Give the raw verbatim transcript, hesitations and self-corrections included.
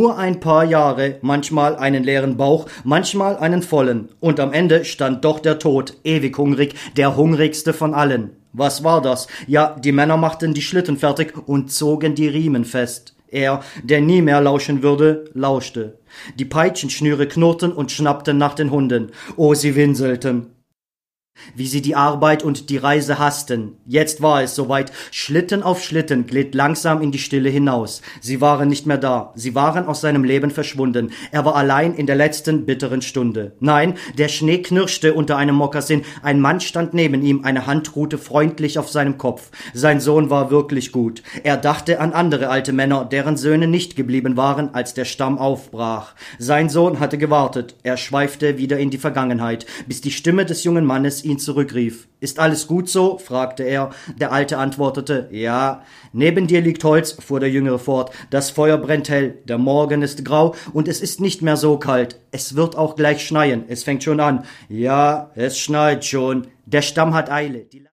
Nur ein paar Jahre, manchmal einen leeren Bauch, manchmal einen vollen. Und am Ende stand doch der Tod, ewig hungrig, der hungrigste von allen. Was war das? Ja, die Männer machten die Schlitten fertig und zogen die Riemen fest. Er, der nie mehr lauschen würde, lauschte. Die Peitschenschnüre knurrten und schnappten nach den Hunden. Oh, sie winselten. Wie sie die Arbeit und die Reise hassten. Jetzt war es soweit. Schlitten auf Schlitten glitt langsam in die Stille hinaus. Sie waren nicht mehr da. Sie waren aus seinem Leben verschwunden. Er war allein in der letzten bitteren Stunde. Nein, der Schnee knirschte unter einem Mokassin. Ein Mann stand neben ihm, eine Hand ruhte freundlich auf seinem Kopf. Sein Sohn war wirklich gut. Er dachte an andere alte Männer, deren Söhne nicht geblieben waren, als der Stamm aufbrach. Sein Sohn hatte gewartet. Er schweifte wieder in die Vergangenheit, bis die Stimme des jungen Mannes ihn zurückrief. »Ist alles gut so?« fragte er. Der Alte antwortete, »Ja.« »Neben dir liegt Holz«, fuhr der Jüngere fort. »Das Feuer brennt hell, der Morgen ist grau und es ist nicht mehr so kalt. Es wird auch gleich schneien, es fängt schon an.« »Ja, es schneit schon. Der Stamm hat Eile.«